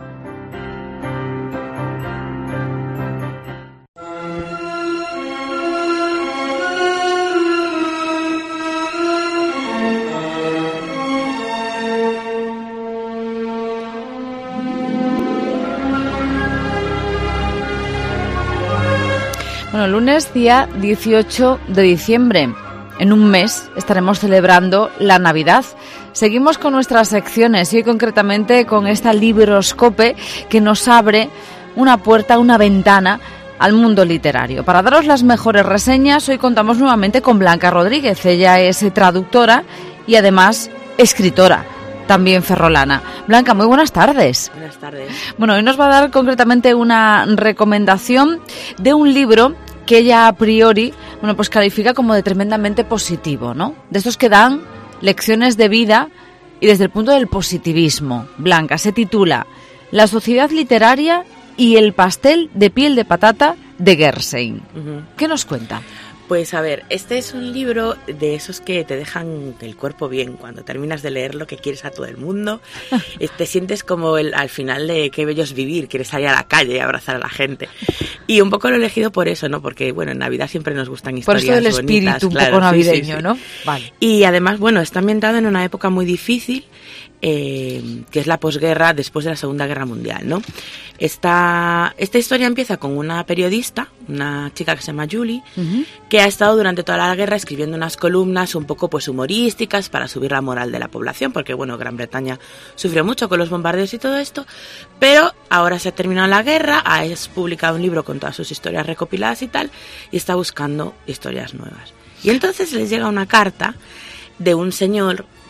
Bueno, lunes, día 18 de diciembre. En un mes estaremos celebrando la Navidad. Seguimos con nuestras secciones y hoy concretamente con esta Libroscope que nos abre una puerta, una ventana al mundo literario. Para daros las mejores reseñas, hoy contamos nuevamente con Blanca Rodríguez. Ella es traductora y además escritora, también ferrolana. Blanca, muy buenas tardes. Buenas tardes. Bueno, hoy nos va a dar concretamente una recomendación de un libro que ella a priori, bueno, pues califica como de tremendamente positivo, ¿no? De estos que dan lecciones de vida y desde el punto del positivismo. Blanca, se titula La sociedad literaria y el pastel de piel de patata de Gerstein. ¿Qué nos cuenta? Pues a ver, este es un libro de esos que te dejan el cuerpo bien. Cuando terminas de leer lo que quieres a todo el mundo, te sientes como al final de Qué bello es vivir, quieres salir a la calle y abrazar a la gente. Y un poco lo he elegido por eso, ¿no? Porque, bueno, en Navidad siempre nos gustan historias bonitas. Por eso el espíritu bonitas, un poco navideño, sí. ¿no? Vale. Y además, bueno, está ambientado en una época muy difícil, que es la posguerra después de la Segunda Guerra Mundial, ¿no? Esta historia empieza con una periodista, una chica que se llama Julie, que ha estado durante toda la guerra escribiendo unas columnas un poco pues humorísticas para subir la moral de la población, porque bueno, Gran Bretaña sufrió mucho con los bombardeos y todo esto, pero ahora se ha terminado la guerra, ha publicado un libro con todas sus historias recopiladas y tal, y está buscando historias nuevas. Y entonces les llega una carta de un señor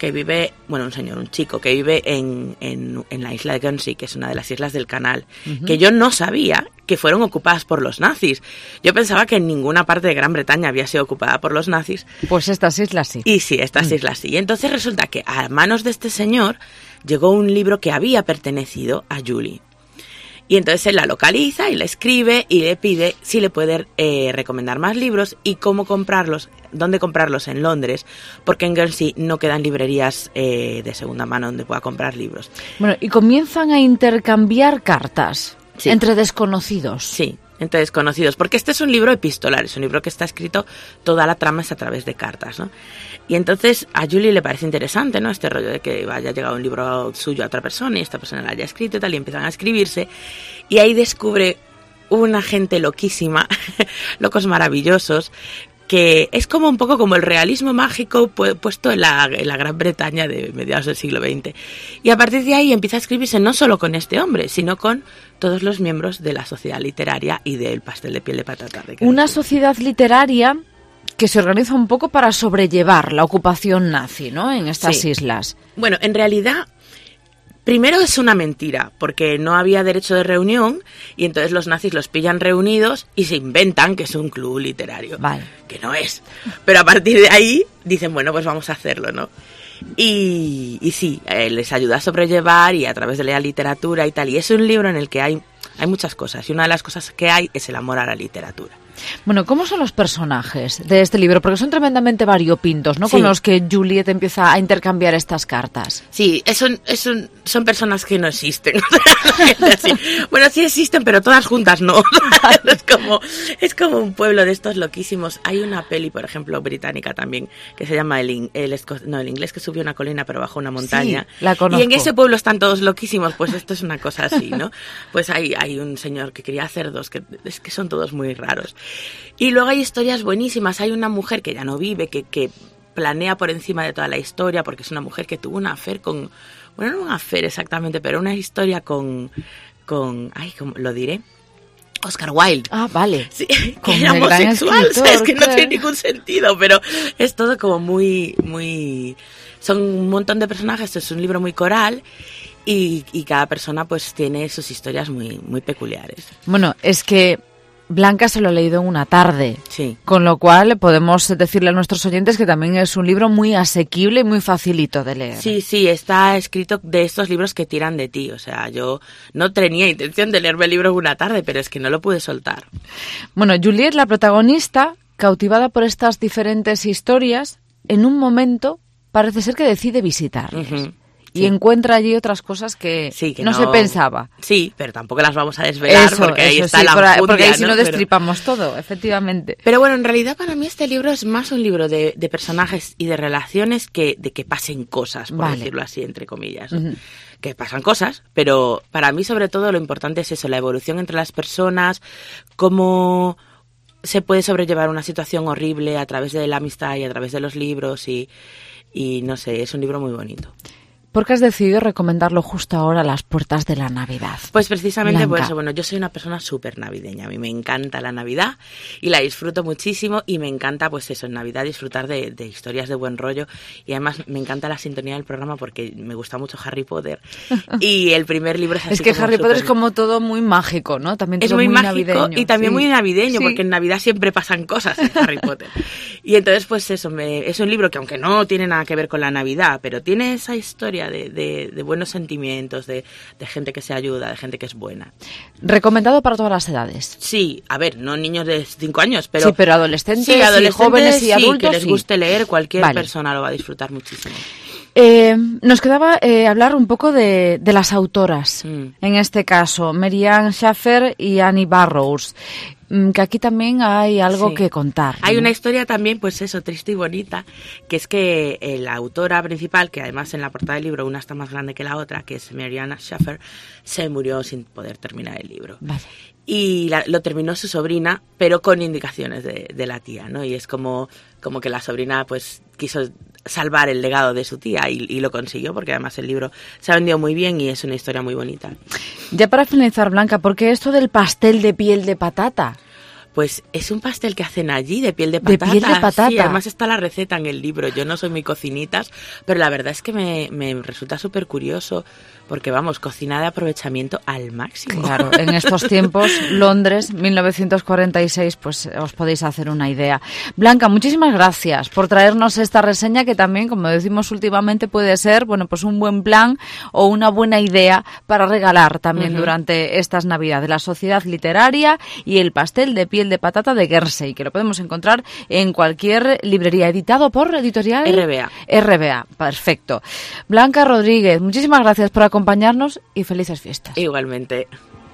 que vive, un chico que vive en la isla de Guernsey, que es una de las islas del Canal, que yo no sabía que fueron ocupadas por los nazis. Yo pensaba que en ninguna parte de Gran Bretaña había sido ocupada por los nazis. Pues estas islas sí. Y sí, estas islas sí. Y entonces resulta que a manos de este señor llegó un libro que había pertenecido a Julie. Y entonces él la localiza y la escribe y le pide si le puede recomendar más libros y cómo comprarlos, dónde comprarlos en Londres, porque en Guernsey no quedan librerías de segunda mano donde pueda comprar libros. Bueno, y comienzan a intercambiar cartas Sí. entre desconocidos. Sí, entre desconocidos, porque este es un libro epistolar, es un libro que está escrito, toda la trama es a través de cartas, ¿no? Y entonces a Julie le parece interesante, ¿no? Este rollo de que haya llegado un libro suyo a otra persona y esta persona lo haya escrito y tal, y empiezan a escribirse, y ahí descubre una gente loquísima, locos maravillosos, que es como un poco como el realismo mágico puesto en la Gran Bretaña de mediados del siglo XX. Y a partir de ahí empieza a escribirse no solo con este hombre, sino con todos los miembros de la sociedad literaria y del pastel de piel de patata. Una sociedad literaria que se organiza un poco para sobrellevar la ocupación nazi, ¿no?, en estas islas. Bueno, en realidad, primero es una mentira, porque no había derecho de reunión y entonces los nazis los pillan reunidos y se inventan que es un club literario. Vale. Que no es. Pero a partir de ahí dicen, bueno, pues vamos a hacerlo, ¿no? Y sí, les ayuda a sobrellevar y a través de la literatura y tal. Y es un libro en el que hay muchas cosas y una de las cosas que hay es el amor a la literatura. Bueno, ¿cómo son los personajes de este libro? Porque son tremendamente variopintos, ¿no? Sí. Con los que Juliet empieza a intercambiar estas cartas. Sí, son personas que no existen. Bueno, sí existen, pero todas juntas no. Es como un pueblo de estos loquísimos. Hay una peli, por ejemplo, británica también, que se llama el inglés que subió una colina pero bajó una montaña. Sí, la conozco. Y en ese pueblo están todos loquísimos, pues esto es una cosa así, ¿no? Pues hay un señor que quería cerdos, que es que son todos muy raros. Y luego hay historias buenísimas. Hay una mujer que ya no vive, que planea por encima de toda la historia, porque es una mujer que tuvo una affair con... Bueno, no una affair exactamente, pero una historia con ay, ¿cómo lo diré? Oscar Wilde. Ah, vale. Sí, que era homosexual, es que no tiene ningún sentido, pero es todo como muy... Son un montón de personajes, es un libro muy coral y cada persona pues tiene sus historias muy, muy peculiares. Bueno, es que Blanca se lo ha leído en una tarde, sí. Con lo cual podemos decirle a nuestros oyentes que también es un libro muy asequible y muy facilito de leer. Sí, está escrito de estos libros que tiran de ti, o sea, yo no tenía intención de leerme el libro en una tarde, pero es que no lo pude soltar. Bueno, Juliet, la protagonista, cautivada por estas diferentes historias, en un momento parece ser que decide visitarles. Uh-huh. Y encuentra allí otras cosas que no se pensaba. Sí, pero tampoco las vamos a desvelar porque ahí está la enjundia, porque ahí sí no destripamos todo, efectivamente. Pero bueno, en realidad para mí este libro es más un libro de personajes y de relaciones que de que pasen cosas, por decirlo así, entre comillas, ¿no? Uh-huh. Que pasan cosas, pero para mí sobre todo lo importante es eso, la evolución entre las personas, cómo se puede sobrellevar una situación horrible a través de la amistad y a través de los libros y no sé, es un libro muy bonito. ¿Por qué has decidido recomendarlo justo ahora a las puertas de la Navidad? Pues precisamente Blanca. por eso. Bueno, yo soy una persona súper navideña. A mí me encanta la Navidad y la disfruto muchísimo y me encanta, pues eso, en Navidad disfrutar de historias de buen rollo y además me encanta la sintonía del programa porque me gusta mucho Harry Potter y el primer libro es así. Es que Harry Potter es como todo muy mágico, ¿no? También todo es muy mágico navideño. Y también muy navideño sí. Porque en Navidad siempre pasan cosas en Harry Potter. Y entonces, pues eso, es un libro que aunque no tiene nada que ver con la Navidad, pero tiene esa historia de buenos sentimientos, de gente que se ayuda, de gente que es buena. ¿Recomendado para todas las edades? Sí, a ver, no niños de 5 años, pero... Sí, pero adolescentes, sí, adolescentes y jóvenes y adultos. Que les guste leer, cualquier persona lo va a disfrutar muchísimo. Nos quedaba hablar un poco de las autoras, en este caso, Marianne Schaeffer y Annie Burroughs, que aquí también hay algo que contar, ¿no? Hay una historia también, pues eso, triste y bonita, que es que la autora principal, que además en la portada del libro una está más grande que la otra, que es Marianne Schaeffer, se murió sin poder terminar el libro. Vale. Y lo terminó su sobrina, pero con indicaciones de la tía, ¿no? Y es como que la sobrina pues quiso salvar el legado de su tía y lo consiguió, porque además el libro se ha vendido muy bien y es una historia muy bonita. Ya para finalizar, Blanca, ¿por qué esto del pastel de piel de patata? Pues es un pastel que hacen allí de piel de patata. De piel de patata. Sí, además está la receta en el libro. Yo no soy muy cocinitas, pero la verdad es que me resulta súper curioso porque, vamos, cocina de aprovechamiento al máximo. Claro, en estos tiempos, Londres, 1946, pues os podéis hacer una idea. Blanca, muchísimas gracias por traernos esta reseña que también, como decimos últimamente, puede ser, bueno, pues un buen plan o una buena idea para regalar también durante estas Navidades. La Sociedad Literaria y el pastel de piel de patata de Guernsey, que lo podemos encontrar en cualquier librería, editado por Editorial RBA, perfecto. Blanca Rodríguez, muchísimas gracias por acompañarnos y felices fiestas. Igualmente.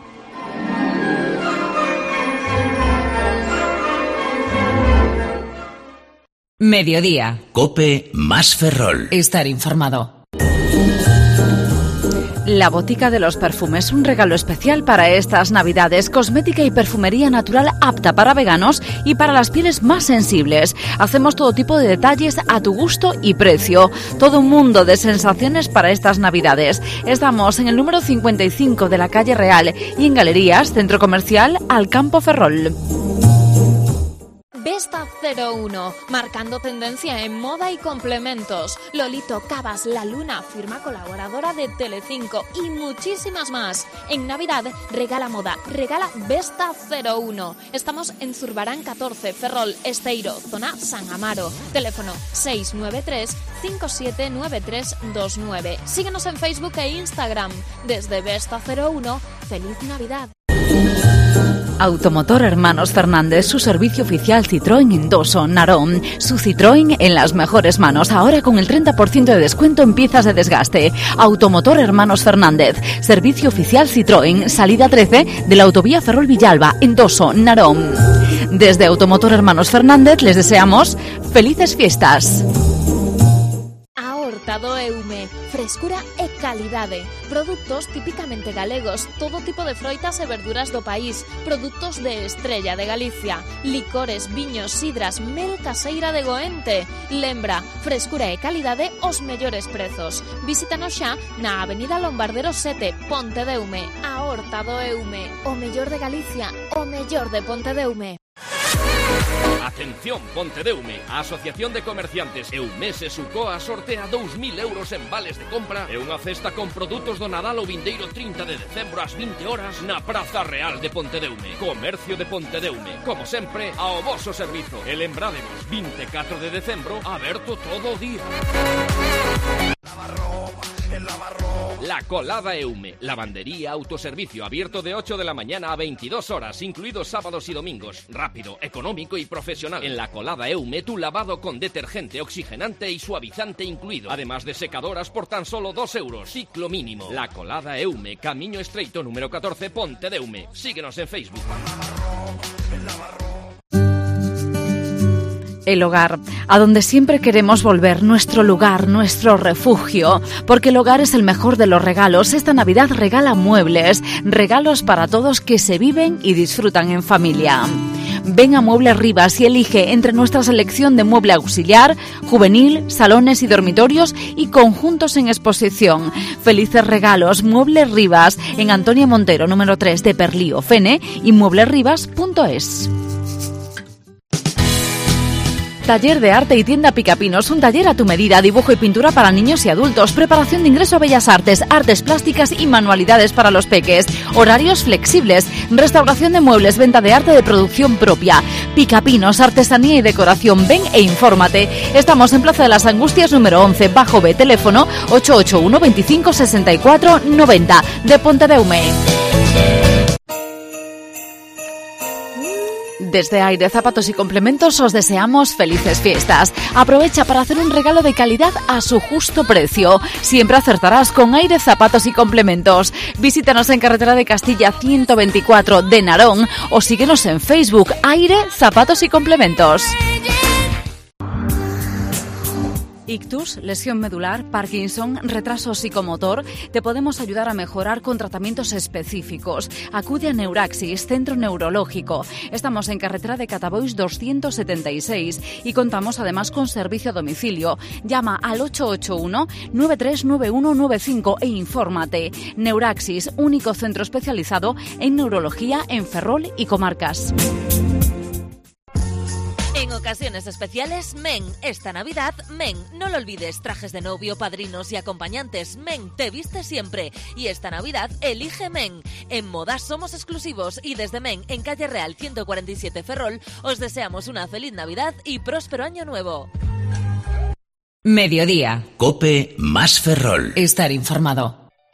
Mediodía. COPE más Ferrol. Estar informado. La Botica de los Perfumes, un regalo especial para estas Navidades. Cosmética y perfumería natural apta para veganos y para las pieles más sensibles. Hacemos todo tipo de detalles a tu gusto y precio. Todo un mundo de sensaciones para estas Navidades. Estamos en el número 55 de la calle Real y en Galerías, Centro Comercial Alcampo Ferrol. Vesta 01, marcando tendencia en moda y complementos. Lolito Cabas, La Luna, firma colaboradora de Telecinco y muchísimas más. En Navidad, regala moda, regala Vesta 01. Estamos en Zurbarán 14, Ferrol, Esteiro, zona San Amaro. Teléfono 693 579329. Síguenos en Facebook e Instagram. Desde Vesta 01, ¡feliz Navidad! Automotor Hermanos Fernández, su servicio oficial Citroën en Doso, Narón. Su Citroën en las mejores manos, ahora con el 30% de descuento en piezas de desgaste. Automotor Hermanos Fernández, servicio oficial Citroën, salida 13 de la autovía Ferrol Villalba, en Doso, Narón. Desde Automotor Hermanos Fernández les deseamos felices fiestas. Hurtado Eume, frescura e calidade. Produtos típicamente galegos, todo tipo de froitas e verduras do país, produtos de Estrella de Galicia, licores, viños, sidras, mel caseira de Goente. Lembra, frescura e calidade os mellores prezos. Visítanos xa na Avenida Lombardero 7, Ponte de Eume. A Horta do Eume, o mellor de Galicia, o mellor de Ponte de Eume. Atención, Pontedeume, a Asociación de Comerciantes Eumese Sucoa sortea 2.000 euros en vales de compra e unha cesta con produtos do Nadal o vindeiro 30 de decembro ás 20 horas na Praza Real de Pontedeume. Comercio de Pontedeume, como sempre, ao voso servizo. E lembrádevos, 24 de decembro, aberto todo o día. La Colada Eume, lavandería, autoservicio, abierto de 8 de la mañana a 22 horas, incluidos sábados y domingos. Rápido, económico y profesional. En La Colada Eume, tu lavado con detergente, oxigenante y suavizante incluido. Además de secadoras por tan solo 2 euros. Ciclo mínimo. La Colada Eume, Camino Estreito número 14, Ponte de Eume. Síguenos en Facebook. El hogar, a donde siempre queremos volver, nuestro lugar, nuestro refugio, porque el hogar es el mejor de los regalos. Esta Navidad regala muebles, regalos para todos que se viven y disfrutan en familia. Ven a Muebles Rivas y elige entre nuestra selección de mueble auxiliar, juvenil, salones y dormitorios y conjuntos en exposición. Felices regalos, Muebles Rivas, en Antonio Montero, número 3 de Perlío, Fene, y mueblesrivas.es. Taller de Arte y Tienda Picapinos, un taller a tu medida, dibujo y pintura para niños y adultos, preparación de ingreso a Bellas Artes, artes plásticas y manualidades para los peques, horarios flexibles, restauración de muebles, venta de arte de producción propia. Picapinos, artesanía y decoración, ven e infórmate. Estamos en Plaza de las Angustias número 11, bajo B, teléfono 881 25 64 90, de Pontedeume. Desde Aire Zapatos y Complementos os deseamos felices fiestas. Aprovecha para hacer un regalo de calidad a su justo precio. Siempre acertarás con Aire Zapatos y Complementos. Visítanos en Carretera de Castilla 124 de Narón o síguenos en Facebook Aire Zapatos y Complementos. Ictus, lesión medular, Parkinson, retraso psicomotor, te podemos ayudar a mejorar con tratamientos específicos. Acude a Neuraxis, Centro Neurológico. Estamos en Carretera de Catabois 276 y contamos además con servicio a domicilio. Llama al 881-939195 e infórmate. Neuraxis, único centro especializado en neurología en Ferrol y comarcas. ocasiones especiales, Men. Esta Navidad, Men. No lo olvides, trajes de novio, padrinos y acompañantes. Men te viste siempre. Y esta Navidad, elige Men. En Modas somos exclusivos y desde Men, en Calle Real 147 Ferrol, os deseamos una feliz Navidad y próspero año nuevo. Mediodía. COPE más Ferrol. Estar informado.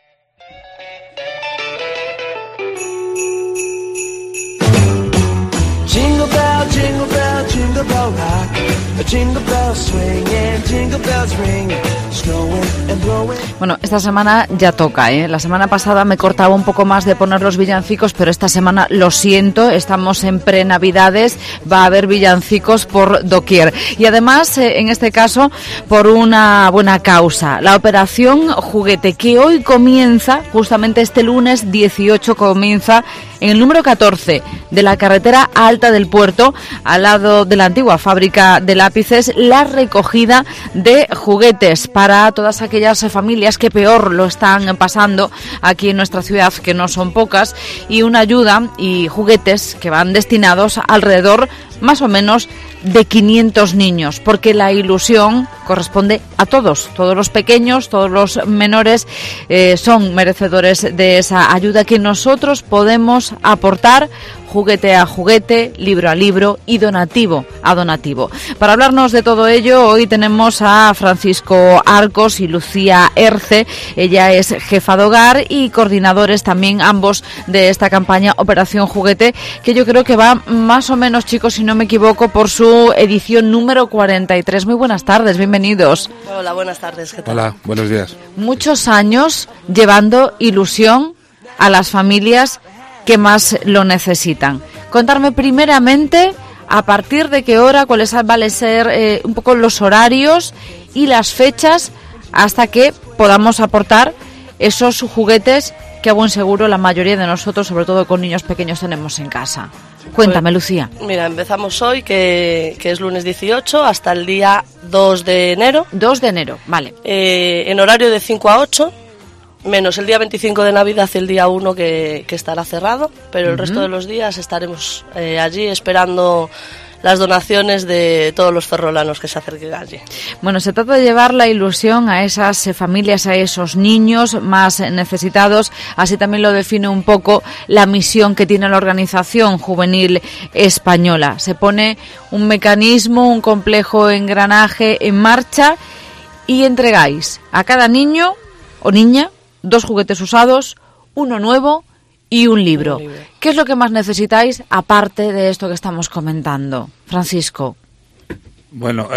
Jingle bell, jingle bell, jingle bell rock. Jingle bells swing and jingle bells ring. Snowing and blowing. Bueno, esta semana ya toca, ¿eh? La semana pasada me cortaba un poco más de poner los villancicos, pero esta semana, lo siento, estamos en pre-Navidades, va a haber villancicos por doquier. Y además, en este caso, por una buena causa. La operación Juguete, que hoy comienza, justamente este lunes 18 comienza, en el número 14 de la carretera alta del puerto, al lado de la antigua fábrica de lápices, la recogida de juguetes para todas aquellas familias que peor lo están pasando aquí en nuestra ciudad, que no son pocas, y una ayuda y juguetes que van destinados alrededor más o menos de 500 niños, porque la ilusión corresponde a todos los pequeños, todos los menores son merecedores de esa ayuda que nosotros podemos aportar juguete a juguete, libro a libro y donativo a donativo. Para hablarnos de todo ello, hoy tenemos a Francisco Arcos y Lucía Erce. Ella es jefa de hogar y coordinadores también ambos de esta campaña Operación Juguete, que yo creo que va más o menos, chicos, si no me equivoco, por su edición número 43. Muy buenas tardes, bienvenidos. Hola, buenas tardes, ¿qué tal? Hola, buenos días. Muchos años llevando ilusión a las familias que más lo necesitan. Contarme primeramente a partir de qué hora, cuáles van a ser un poco los horarios y las fechas hasta que podamos aportar esos juguetes que a buen seguro la mayoría de nosotros, sobre todo con niños pequeños, tenemos en casa. Cuéntame, Lucía. Mira, empezamos hoy, que es lunes 18, hasta el día 2 de enero. 2 de enero, vale. En horario de 5 a 8. Menos el día 25 de Navidad y el día 1 que estará cerrado, pero el resto de los días estaremos allí esperando las donaciones de todos los ferrolanos que se acerquen allí. Bueno, se trata de llevar la ilusión a esas familias, a esos niños más necesitados. Así también lo define un poco la misión que tiene la Organización Juvenil Española. Se pone un mecanismo, un complejo engranaje en marcha y entregáis a cada niño o niña 2 juguetes usados, uno nuevo y un libro. ¿Qué es lo que más necesitáis aparte de esto que estamos comentando? Francisco. Bueno,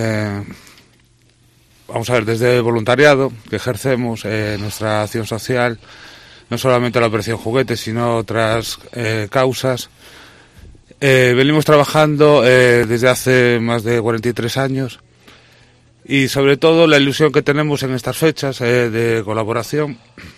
vamos a ver, desde el voluntariado que ejercemos, nuestra acción social, no solamente la Operación Juguete, sino otras causas, venimos trabajando desde hace más de 43 años. Y sobre todo la ilusión que tenemos en estas fechas de colaboración.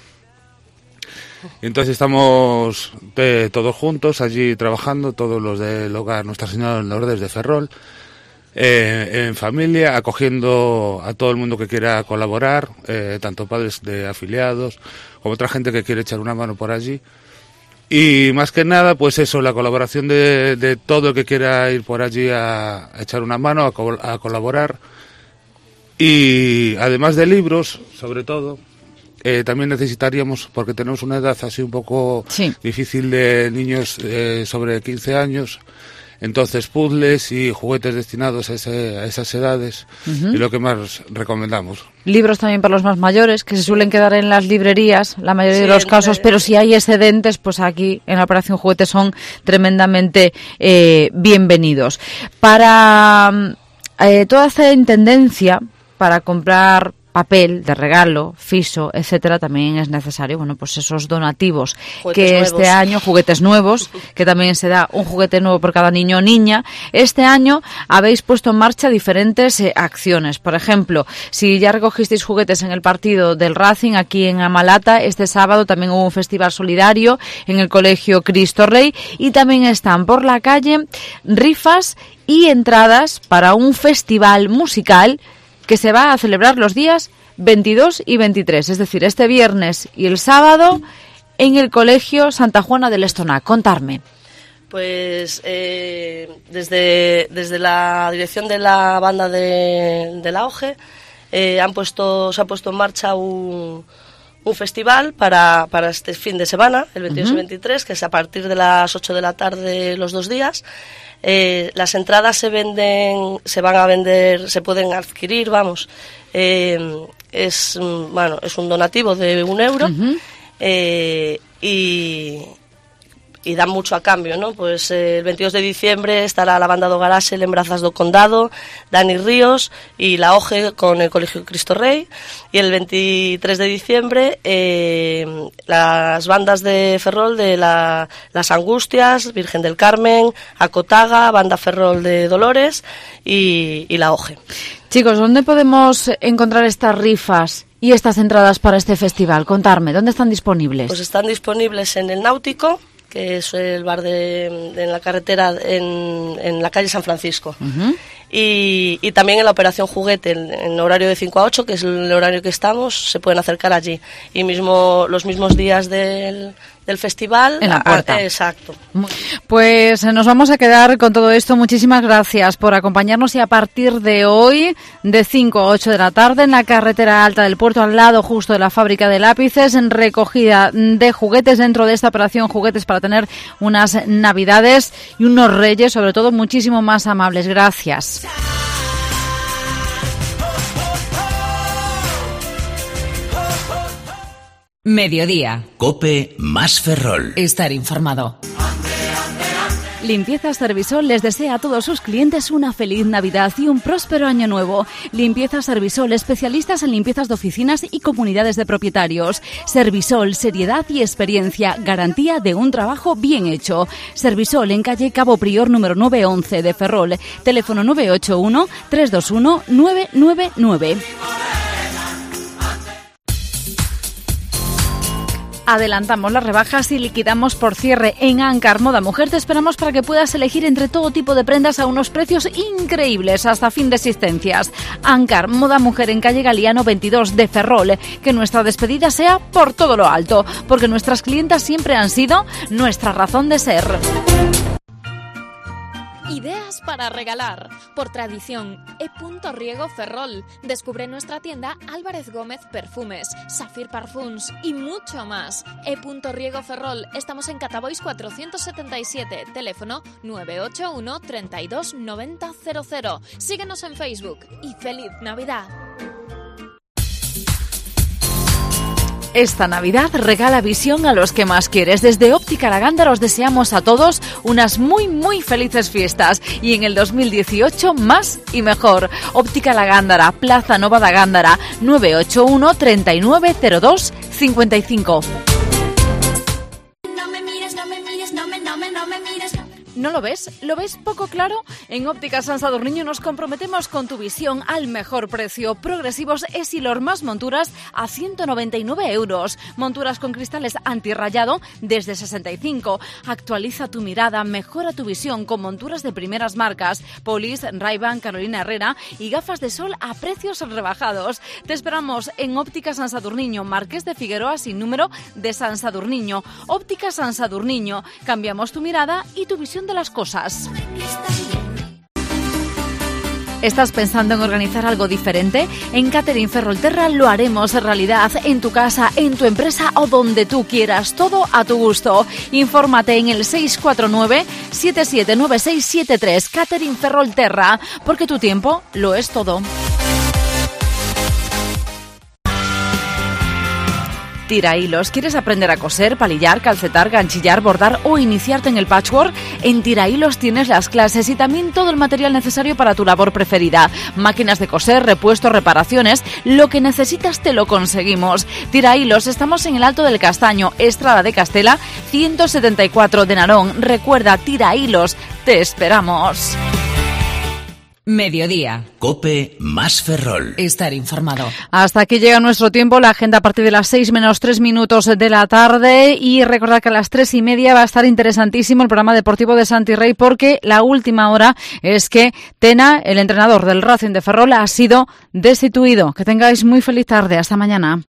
Y entonces estamos todos juntos allí trabajando, todos los del hogar Nuestra Señora de Lourdes de Ferrol, en familia, acogiendo a todo el mundo que quiera colaborar, tanto padres de afiliados como otra gente que quiere echar una mano por allí. Y más que nada, pues eso, la colaboración de todo el que quiera ir por allí a echar una mano, a colaborar. Y además de libros, sobre todo, también necesitaríamos, porque tenemos una edad así un poco difícil de niños sobre 15 años, entonces puzzles y juguetes destinados a esas edades, y lo que más recomendamos. Libros también para los más mayores, que se suelen quedar en las librerías, la mayoría de los casos, pero si hay excedentes, pues aquí en la Operación Juguete son tremendamente bienvenidos. Para toda esta tendencia para comprar papel de regalo, fiso, etcétera, también es necesario, bueno, pues esos donativos juguetes que nuevos. Este año, juguetes nuevos, que también se da un juguete nuevo por cada niño o niña. Este año habéis puesto en marcha diferentes acciones. Por ejemplo, si ya recogisteis juguetes en el partido del Racing aquí en Amalata, este sábado también hubo un festival solidario en el Colegio Cristo Rey, y también están por la calle rifas y entradas para un festival musical que se va a celebrar los días 22 y 23, es decir, este viernes y el sábado en el Colegio Santa Juana del Estonac. Contarme. Pues desde la dirección de la banda de la OGE se ha puesto en marcha un festival para este fin de semana, el 22 y 23, que es a partir de las 8 de la tarde los 2 días. Las entradas se van a vender, se pueden adquirir, vamos. Es un donativo de €1 y dan mucho a cambio, ¿no? Pues el 22 de diciembre estará la banda do Garasel en Brazas do Condado, Dani Ríos y la OGE con el Colegio Cristo Rey, y el 23 de diciembre las bandas de Ferrol de Las Angustias, Virgen del Carmen, Acotaga, Banda Ferrol de Dolores y la OGE. Chicos, ¿dónde podemos encontrar estas rifas y estas entradas para este festival? Contarme, ¿dónde están disponibles? Pues están disponibles en el Náutico, que es el bar en la carretera en la calle San Francisco. Y también en la Operación Juguete, en horario de 5 a 8, que es el horario que estamos, se pueden acercar allí. Y los mismos días del festival. En la puerta. Exacto. Pues nos vamos a quedar con todo esto. Muchísimas gracias por acompañarnos, y a partir de hoy, de 5 a 8 de la tarde, en la carretera alta del puerto, al lado justo de la fábrica de lápices, en recogida de juguetes dentro de esta Operación Juguetes para tener unas Navidades y unos Reyes, sobre todo, muchísimo más amables. Gracias. Mediodía. COPE más Ferrol. Estar informado. Limpiezas Servisol les desea a todos sus clientes una feliz Navidad y un próspero año nuevo. Limpiezas Servisol, especialistas en limpiezas de oficinas y comunidades de propietarios. Servisol, seriedad y experiencia, garantía de un trabajo bien hecho. Servisol en calle Cabo Prior número 911 de Ferrol. Teléfono 981 321 999. Adelantamos las rebajas y liquidamos por cierre en Ancar Moda Mujer. Te esperamos para que puedas elegir entre todo tipo de prendas a unos precios increíbles hasta fin de existencias. Ancar Moda Mujer en calle Galiano 22 de Ferrol. Que nuestra despedida sea por todo lo alto, porque nuestras clientas siempre han sido nuestra razón de ser. Ideas para regalar. Por tradición, Riego Ferrol. Descubre nuestra tienda Álvarez Gómez Perfumes, Safir Parfums y mucho más. Riego Ferrol. Estamos en Catabois 477. Teléfono 981 32 90 00. Síguenos en Facebook y ¡feliz Navidad! Esta Navidad regala visión a los que más quieres. Desde Óptica La Gándara os deseamos a todos unas muy, muy felices fiestas. Y en el 2018, más y mejor. Óptica La Gándara, Plaza Nova da Gándara, 981 39 02 55. ¿No lo ves? ¿Lo ves poco claro? En Óptica San Sadurniño nos comprometemos con tu visión al mejor precio. Progresivos Essilor más monturas a 199 €. Monturas con cristales antirrayado desde 65. Actualiza tu mirada, mejora tu visión con monturas de primeras marcas. Polis, Ray-Ban, Carolina Herrera y gafas de sol a precios rebajados. Te esperamos en Óptica San Sadurniño, Marqués de Figueroa sin número de San Sadurniño. Óptica San Sadurniño. Cambiamos tu mirada y tu visión de las cosas. ¿Estás pensando en organizar algo diferente? En Catering Ferrolterra lo haremos realidad, en tu casa, en tu empresa o donde tú quieras, todo a tu gusto. Infórmate en el 649 779673. Catering Ferrolterra, porque tu tiempo lo es todo. Tira hilos. ¿Quieres aprender a coser, palillar, calcetar, ganchillar, bordar o iniciarte en el patchwork? En Tira hilos tienes las clases y también todo el material necesario para tu labor preferida. Máquinas de coser, repuestos, reparaciones, lo que necesitas te lo conseguimos. Tira hilos, estamos en el Alto del Castaño, Estrada de Castela, 174 de Narón. Recuerda, Tira hilos, te esperamos. Mediodía. COPE más Ferrol. Estar informado. Hasta aquí llega nuestro tiempo, la agenda a partir de las 6 menos 3 minutos de la tarde, y recordad que a las 3:30 va a estar interesantísimo el programa deportivo de Santi Rey, porque la última hora es que Tena, el entrenador del Racing de Ferrol, ha sido destituido. Que tengáis muy feliz tarde. Hasta mañana.